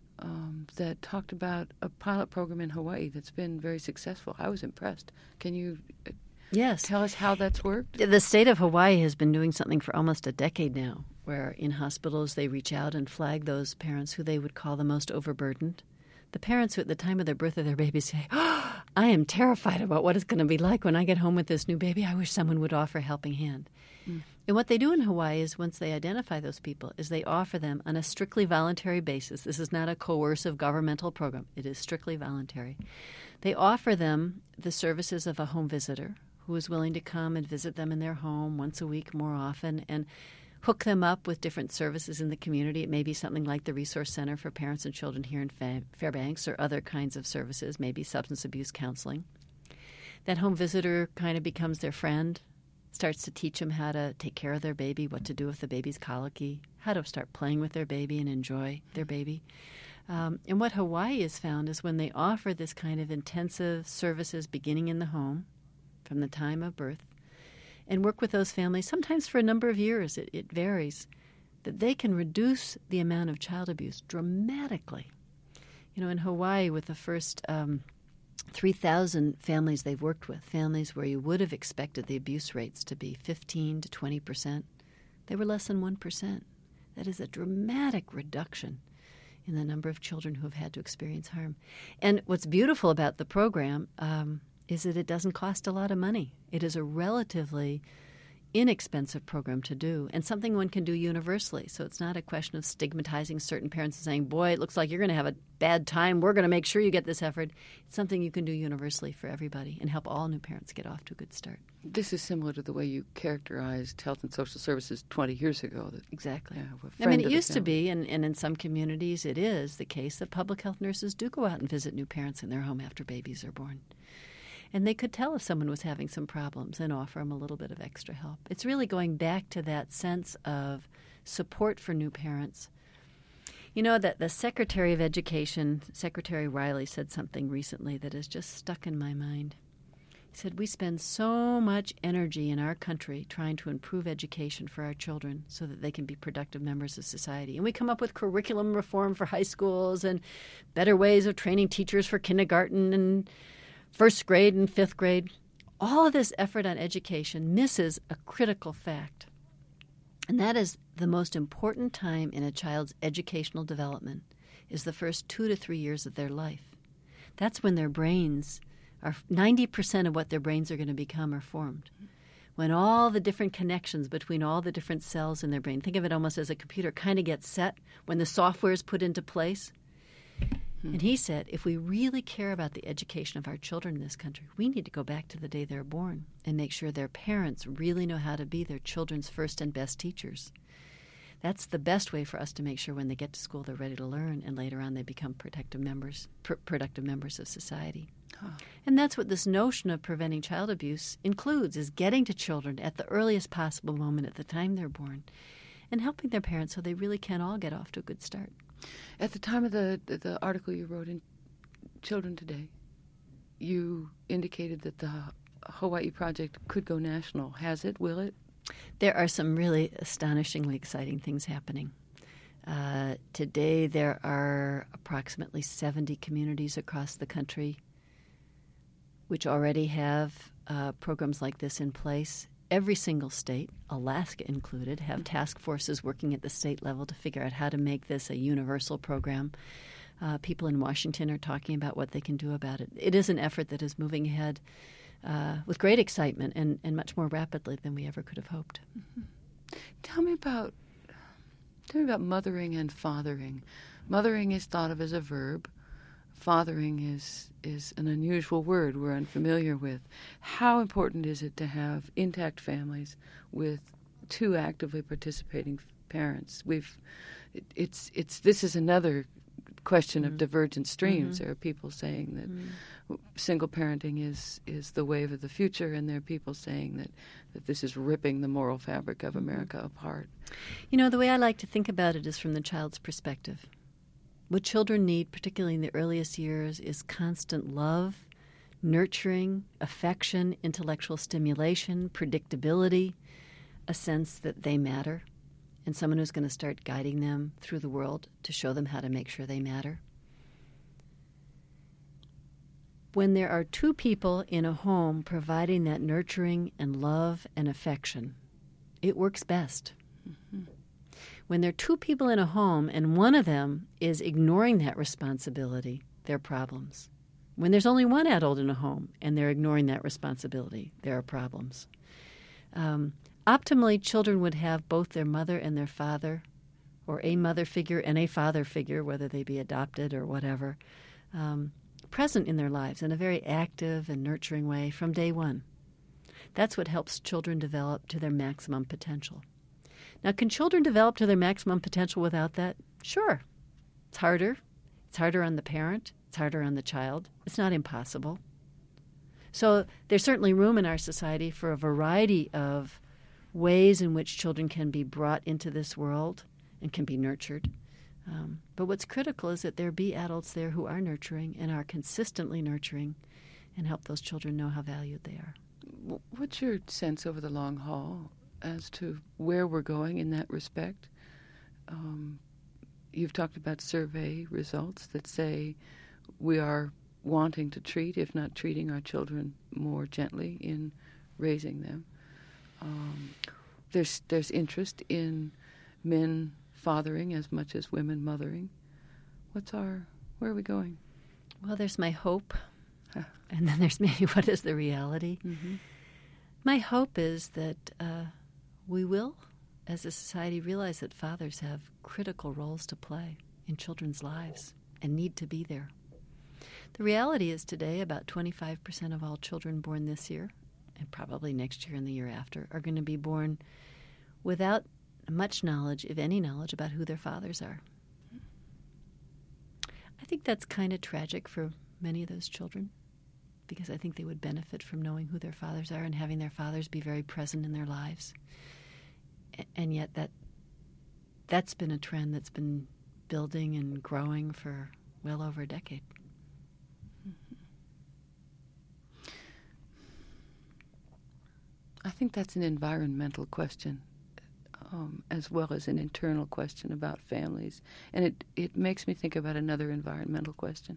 um, that talked about a pilot program in Hawaii that's been very successful. I was impressed. Can you uh, yes. tell us how that's worked? The state of Hawaii has been doing something for almost a decade now, where in hospitals they reach out and flag those parents who they would call the most overburdened. The parents who at the time of the birth of their baby say, oh, I am terrified about what it's going to be like when I get home with this new baby. I wish someone would offer a helping hand. Mm. And what they do in Hawaii is once they identify those people is they offer them on a strictly voluntary basis. This is not a coercive governmental program. It is strictly voluntary. They offer them the services of a home visitor who is willing to come and visit them in their home once a week more often and hook them up with different services in the community. It may be something like the Resource Center for Parents and Children here in Fairbanks or other kinds of services, maybe substance abuse counseling. That home visitor kind of becomes their friend, starts to teach them how to take care of their baby, what to do if the baby's colicky, how to start playing with their baby and enjoy their baby. Um, and what Hawaii has found is when they offer this kind of intensive services beginning in the home from the time of birth, and work with those families, sometimes for a number of years, it, it varies, that they can reduce the amount of child abuse dramatically. You know, in Hawaii, with the first um, three thousand families they've worked with, families where you would have expected the abuse rates to be fifteen to twenty percent, they were less than one percent. That is a dramatic reduction in the number of children who have had to experience harm. And what's beautiful about the program um, is that it doesn't cost a lot of money. It is a relatively inexpensive program to do and something one can do universally. So it's not a question of stigmatizing certain parents and saying, boy, it looks like you're going to have a bad time. We're going to make sure you get this effort. It's something you can do universally for everybody and help all new parents get off to a good start. This is similar to the way you characterized health and social services twenty years ago. That, exactly. Yeah, I mean, it used to be, and, and in some communities it is the case that public health nurses do go out and visit new parents in their home after babies are born. And they could tell if someone was having some problems and offer them a little bit of extra help. It's really going back to that sense of support for new parents. You know, that the Secretary of Education, Secretary Riley, said something recently that has just stuck in my mind. He said, we spend so much energy in our country trying to improve education for our children so that they can be productive members of society. And we come up with curriculum reform for high schools and better ways of training teachers for kindergarten and first grade and fifth grade. All of this effort on education misses a critical fact, and that is the most important time in a child's educational development is the first two to three years of their life. That's when their brains are, ninety percent of what their brains are going to become are formed. When all the different connections between all the different cells in their brain, think of it almost as a computer, kind of gets set when the software is put into place. And he said, if we really care about the education of our children in this country, we need to go back to the day they're born and make sure their parents really know how to be their children's first and best teachers. That's the best way for us to make sure when they get to school they're ready to learn and later on they become productive members, pr- productive members of society. Huh. And that's what this notion of preventing child abuse includes, is getting to children at the earliest possible moment at the time they're born and helping their parents so they really can all get off to a good start. At the time of the, the the article you wrote in Children Today, you indicated that the Hawaii Project could go national. Has it? Will it? There are some really astonishingly exciting things happening. Uh, today there are approximately seventy communities across the country which already have uh, programs like this in place. Every single state, Alaska included, have task forces working at the state level to figure out how to make this a universal program. Uh, people in Washington are talking about what they can do about it. It is an effort that is moving ahead uh, with great excitement and, and much more rapidly than we ever could have hoped. Mm-hmm. Tell me about tell me about mothering and fathering. Mothering is thought of as a verb. Fathering is is an unusual word we're unfamiliar with. How important is it to have intact families with two actively participating parents? We've it, it's it's this is another question mm-hmm. of divergent streams. Mm-hmm. There are people saying that mm-hmm. single parenting is is the wave of the future, and there are people saying that that this is ripping the moral fabric of America mm-hmm. apart. You know, the way I like to think about it is from the child's perspective. What children need, particularly in the earliest years, is constant love nurturing, affection, intellectual stimulation, predictability, a sense that they matter, and someone who's going to start guiding them through the world to show them how to make sure they matter. When there are two people in a home providing that nurturing and love and affection, it works best. Mm-hmm. When there are two people in a home and one of them is ignoring that responsibility, there are problems. When there's only one adult in a home and they're ignoring that responsibility, there are problems. Um, optimally, children would have both their mother and their father, or a mother figure and a father figure, whether they be adopted or whatever, um, present in their lives in a very active and nurturing way from day one. That's what helps children develop to their maximum potential. Now, can children develop to their maximum potential without that? Sure. It's harder. It's harder on the parent. It's harder on the child. It's not impossible. So there's certainly room in our society for a variety of ways in which children can be brought into this world and can be nurtured. Um, but what's critical is that there be adults there who are nurturing and are consistently nurturing and help those children know how valued they are. What's your sense over the long haul as to where we're going in that respect? Um, you've talked about survey results that say we are wanting to treat, if not treating, our children more gently in raising them. Um, there's there's interest in men fathering as much as women mothering. What's our, where are we going? Well, there's my hope, huh. And then there's maybe what is the reality. Mm-hmm. My hope is that uh, we will, as a society, realize that fathers have critical roles to play in children's lives and need to be there. The reality is today about twenty-five percent of all children born this year, and probably next year and the year after, are going to be born without much knowledge, if any knowledge, about who their fathers are. I think that's kind of tragic for many of those children, because I think they would benefit from knowing who their fathers are and having their fathers be very present in their lives. And yet that that's been a trend that's been building and growing for well over a decade. I think that's an environmental question, um, as well as an internal question about families. And it, it makes me think about another environmental question.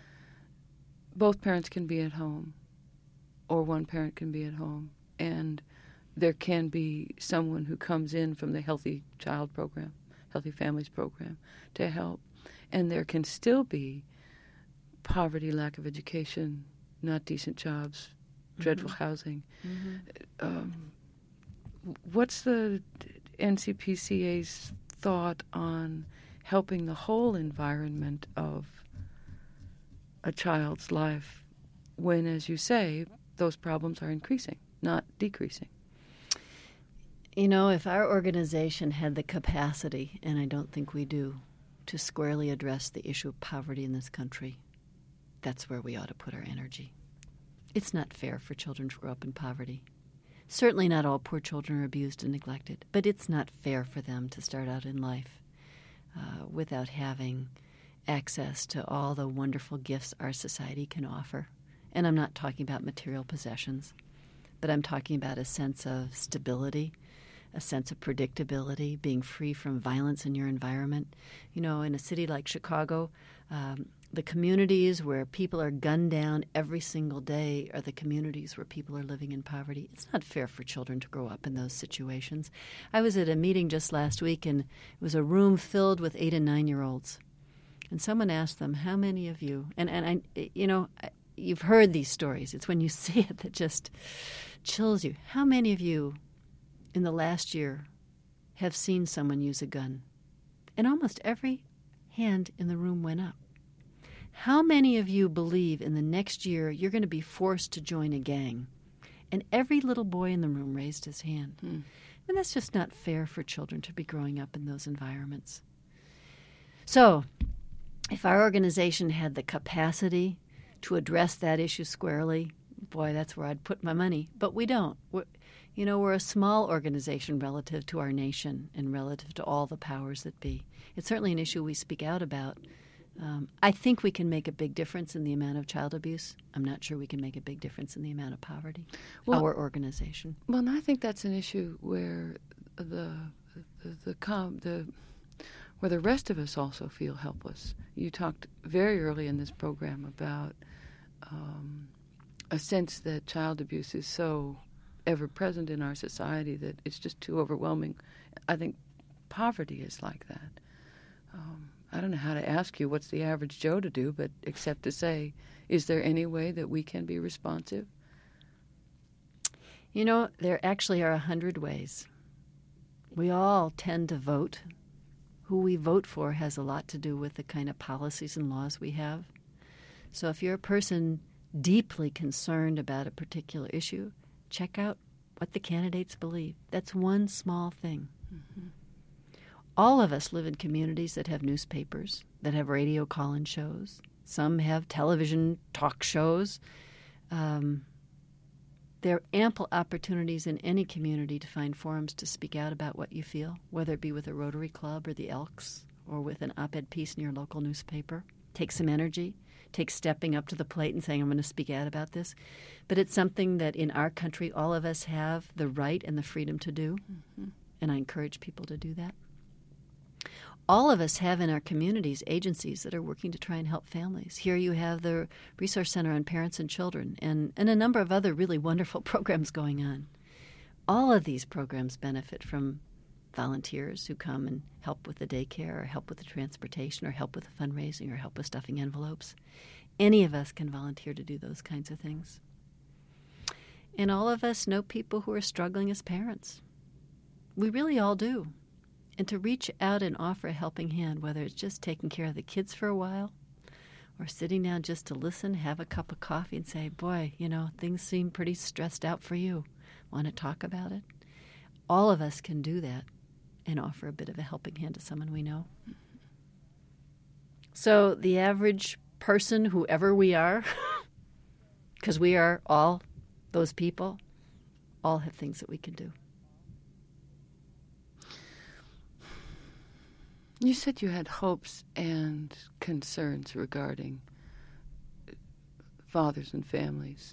Both parents can be at home, or one parent can be at home, and there can be someone who comes in from the Healthy Child Program, Healthy Families Program, to help. And there can still be poverty, lack of education, not decent jobs, dreadful mm-hmm. housing. Mm-hmm. Um, what's the N C P C A's thought on helping the whole environment of a child's life when, as you say, those problems are increasing, not decreasing? You know, if our organization had the capacity, and I don't think we do, to squarely address the issue of poverty in this country, that's where we ought to put our energy. It's not fair for children to grow up in poverty. Certainly not all poor children are abused and neglected, but it's not fair for them to start out in life uh, without having access to all the wonderful gifts our society can offer. And I'm not talking about material possessions, but I'm talking about a sense of stability, a sense of predictability, being free from violence in your environment. You know, in a city like Chicago, um, the communities where people are gunned down every single day are the communities where people are living in poverty. It's not fair for children to grow up in those situations. I was at a meeting just last week, and it was a room filled with eight- and nine-year-olds. And someone asked them, how many of you, and, and I, you know, you've heard these stories. It's when you see it that just chills you. How many of you in the last year have seen someone use a gun? And almost every hand in the room went up. How many of you believe in the next year you're going to be forced to join a gang? And every little boy in the room raised his hand. Hmm. And that's just not fair for children to be growing up in those environments. So, if our organization had the capacity to address that issue squarely, boy, that's where I'd put my money. But we don't. We're, you know, we're a small organization relative to our nation and relative to all the powers that be. It's certainly an issue we speak out about, Um, I think we can make a big difference in the amount of child abuse. I'm not sure we can make a big difference in the amount of poverty. Well, Our organization. Well, and I think that's an issue where the the the, com, the where the rest of us also feel helpless. You talked very early in this program about um, a sense that child abuse is so ever present in our society that it's just too overwhelming. I think poverty is like that. Um, I don't know how to ask you what's the average Joe to do, but except to say, is there any way that we can be responsive? You know, there actually are a hundred ways. We all tend to vote. Who we vote for has a lot to do with the kind of policies and laws we have. So if you're a person deeply concerned about a particular issue, check out what the candidates believe. That's one small thing. Mm-hmm. All of us live in communities that have newspapers, that have radio call-in shows. Some have television talk shows. Um, there are ample opportunities in any community to find forums to speak out about what you feel, whether it be with a Rotary Club or the Elks or with an op-ed piece in your local newspaper. Takes some energy, takes stepping up to the plate and saying, I'm going to speak out about this. But it's something that in our country all of us have the right and the freedom to do, mm-hmm. and I encourage people to do that. All of us have in our communities agencies that are working to try and help families. Here you have the Resource Center on Parents and Children and, and a number of other really wonderful programs going on. All of these programs benefit from volunteers who come and help with the daycare or help with the transportation or help with the fundraising or help with stuffing envelopes. Any of us can volunteer to do those kinds of things. And all of us know people who are struggling as parents. We really all do. And to reach out and offer a helping hand, whether it's just taking care of the kids for a while or sitting down just to listen, have a cup of coffee and say, boy, you know, things seem pretty stressed out for you. Want to talk about it? All of us can do that and offer a bit of a helping hand to someone we know. So the average person, whoever we are, because we are all those people, all have things that we can do. You said you had hopes and concerns regarding fathers and families.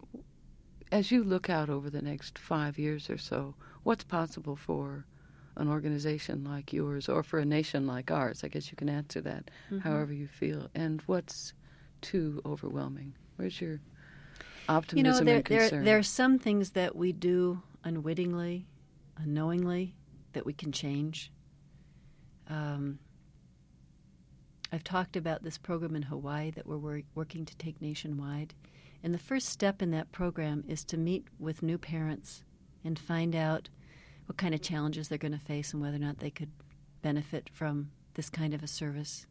As you look out over the next five years or so, what's possible for an organization like yours or for a nation like ours? I guess you can answer that mm-hmm. however you feel. And what's too overwhelming? Where's your optimism you know, there, and concern? There, there are some things that we do unwittingly, unknowingly, that we can change. Um, I've talked about this program in Hawaii that we're wor- working to take nationwide. And the first step in that program is to meet with new parents and find out what kind of challenges they're going to face and whether or not they could benefit from this kind of a service.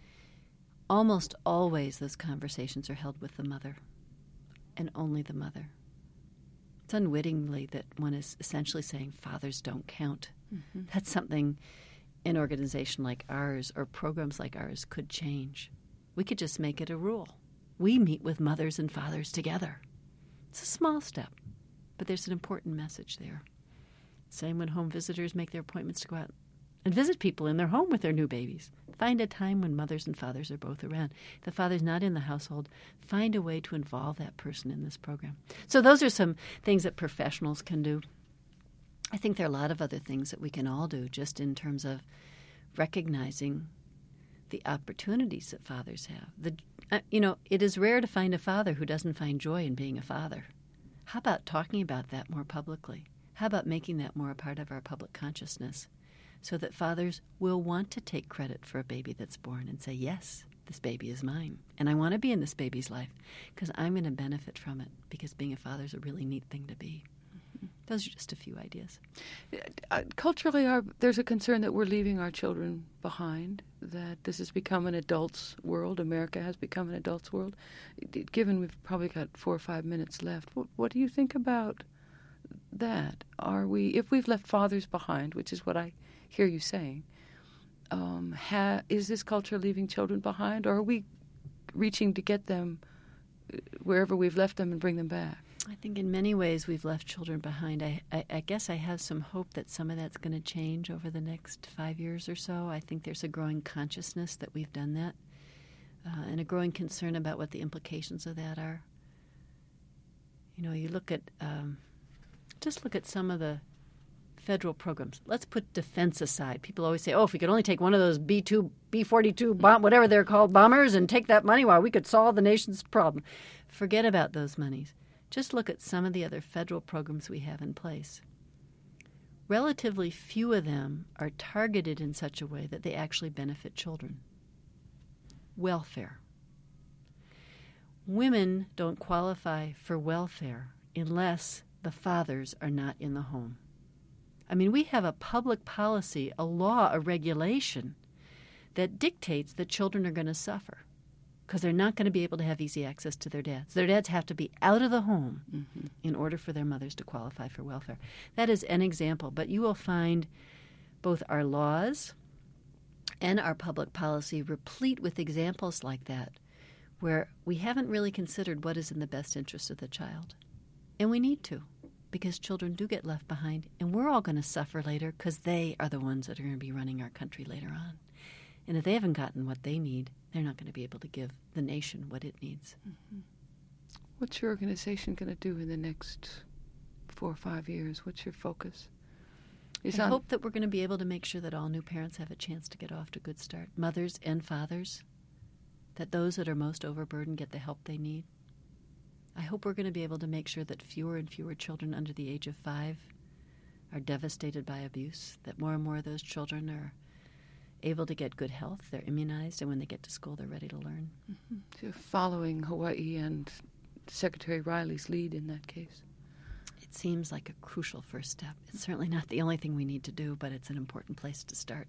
Almost always those conversations are held with the mother, and only the mother. It's unwittingly that one is essentially saying fathers don't count. Mm-hmm. That's something an organization like ours or programs like ours could change. We could just make it a rule. We meet with mothers and fathers together. It's a small step, but there's an important message there. Same when home visitors make their appointments to go out and visit people in their home with their new babies. Find a time when mothers and fathers are both around. If the father's not in the household, find a way to involve that person in this program. So those are some things that professionals can do. I think there are a lot of other things that we can all do just in terms of recognizing the opportunities that fathers have. The, uh, you know, it is rare to find a father who doesn't find joy in being a father. How about talking about that more publicly? How about making that more a part of our public consciousness so that fathers will want to take credit for a baby that's born and say, yes, this baby is mine, and I want to be in this baby's life because I'm going to benefit from it because being a father is a really neat thing to be. Those are just a few ideas. Uh, culturally, our, there's a concern that we're leaving our children behind, that this has become an adult's world. America has become an adult's world. Given we've probably got four or five minutes left, what, what do you think about that? Are we, if we've left fathers behind, which is what I hear you saying, um, ha, is this culture leaving children behind, or are we reaching to get them wherever we've left them and bring them back? I think in many ways we've left children behind. I, I, I guess I have some hope that some of that's going to change over the next five years or so. I think there's a growing consciousness that we've done that. uh, and a growing concern about what the implications of that are. You know, you look at, um, just look at some of the federal programs. Let's put defense aside. People always say, oh, if we could only take one of those B two, B forty-two, bomb, whatever they're called, bombers, and take that money, well, we could solve the nation's problem. Forget about those monies. Just look at some of the other federal programs we have in place. Relatively few of them are targeted in such a way that they actually benefit children. Welfare. Women don't qualify for welfare unless the fathers are not in the home. I mean, we have a public policy, a law, a regulation that dictates that children are going to suffer because they're not going to be able to have easy access to their dads. Their dads have to be out of the home mm-hmm. in order for their mothers to qualify for welfare. That is an example, but you will find both our laws and our public policy replete with examples like that where we haven't really considered what is in the best interest of the child. And we need to, because children do get left behind, and we're all going to suffer later because they are the ones that are going to be running our country later on. And if they haven't gotten what they need, they're not going to be able to give the nation what it needs. Mm-hmm. What's your organization going to do in the next four or five years? What's your focus? Is I on... hope that we're going to be able to make sure that all new parents have a chance to get off to a good start, mothers and fathers, that those that are most overburdened get the help they need. I hope we're going to be able to make sure that fewer and fewer children under the age of five are devastated by abuse, that more and more of those children are able to get good health, they're immunized, and when they get to school, they're ready to learn. Mm-hmm. So following Hawaii and Secretary Riley's lead in that case. It seems like a crucial first step. It's certainly not the only thing we need to do, but it's an important place to start.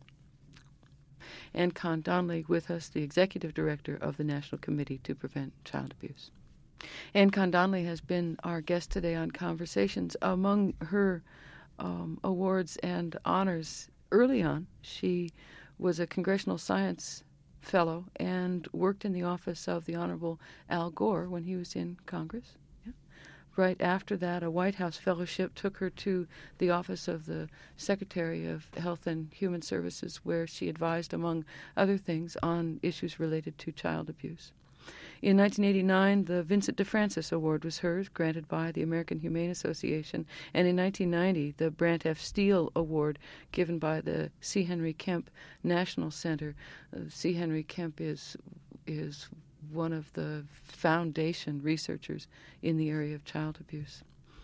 Ann Kahn Donnelly with us, the Executive Director of the National Committee to Prevent Child Abuse. Ann Kahn Donnelly has been our guest today on Conversations. Among her um, awards and honors early on, she was a Congressional Science Fellow and worked in the office of the Honorable Al Gore when he was in Congress. Yeah. Right after that, a White House fellowship took her to the office of the Secretary of Health and Human Services, where she advised, among other things, on issues related to child abuse. In nineteen eighty-nine, the Vincent DeFrancis Award was hers, granted by the American Humane Association, and in nineteen ninety, the Brant F. Steele Award, given by the C. Henry Kemp National Center. Uh, C. Henry Kemp is is one of the foundation researchers in the area of child abuse.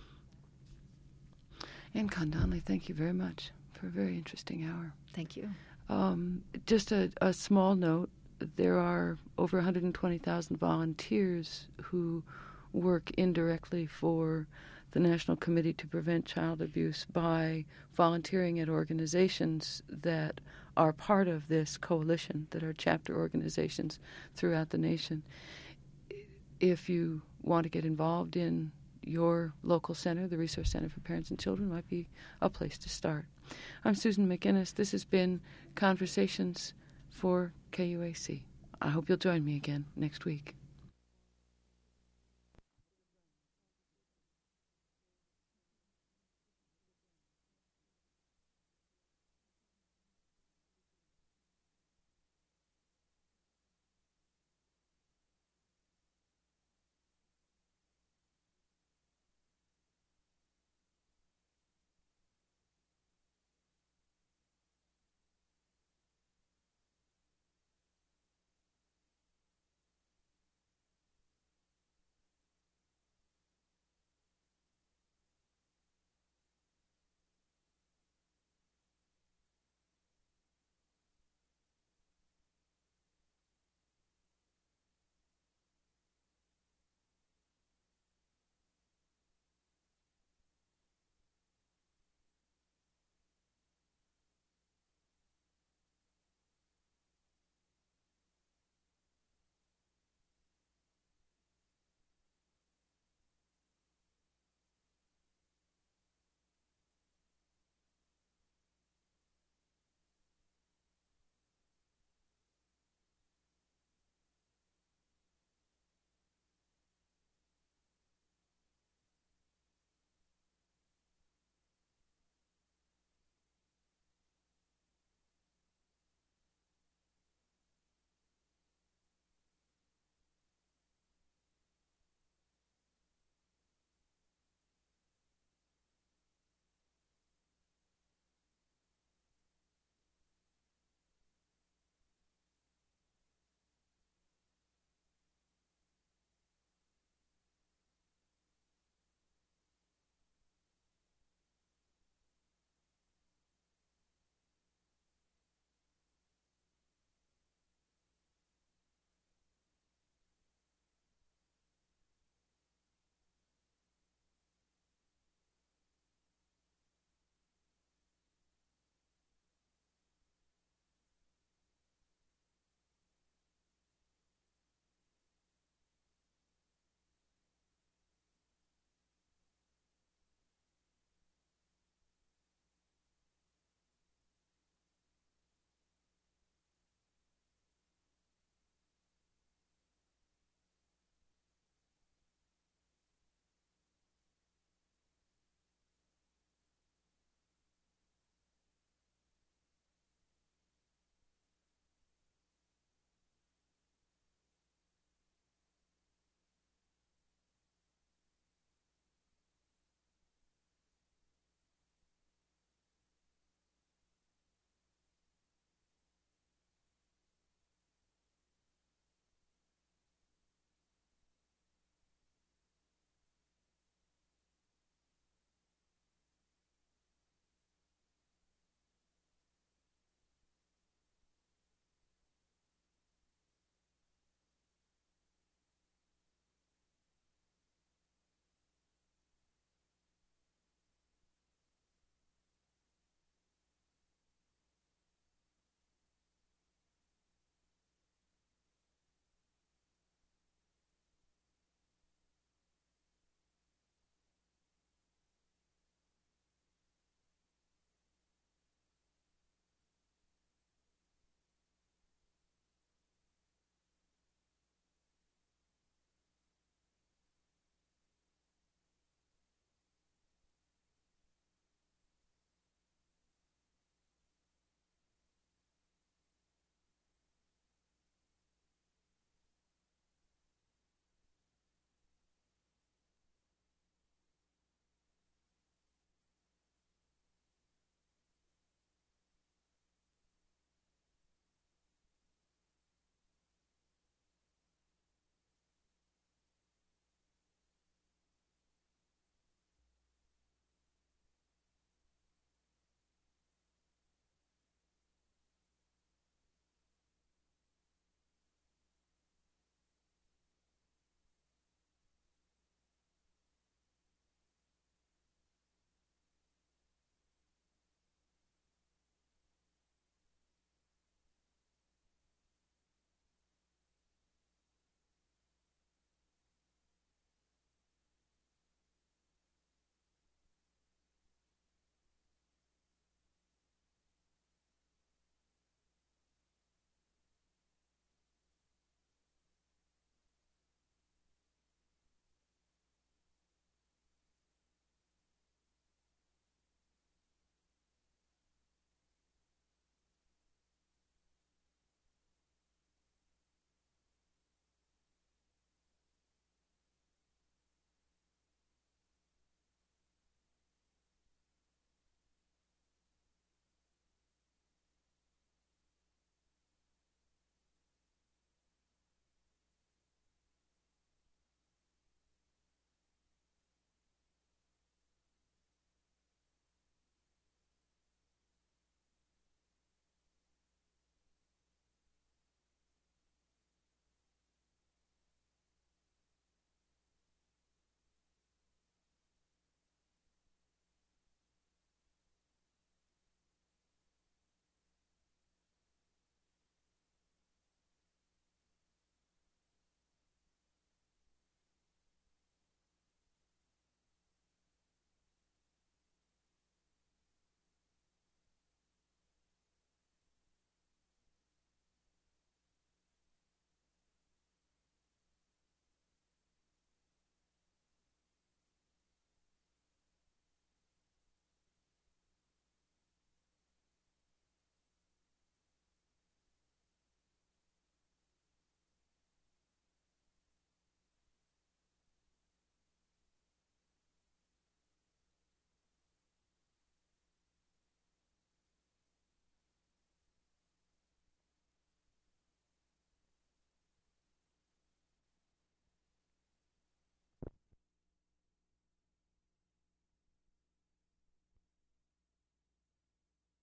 Ann Kahn Donnelly, thank you very much for a very interesting hour. Thank you. Um, just a, a small note. There are over one hundred twenty thousand volunteers who work indirectly for the National Committee to Prevent Child Abuse by volunteering at organizations that are part of this coalition, that are chapter organizations throughout the nation. If you want to get involved in your local center, the Resource Center for Parents and Children might be a place to start. I'm Susan McInnes. This has been Conversations for K U A C. I hope you'll join me again next week.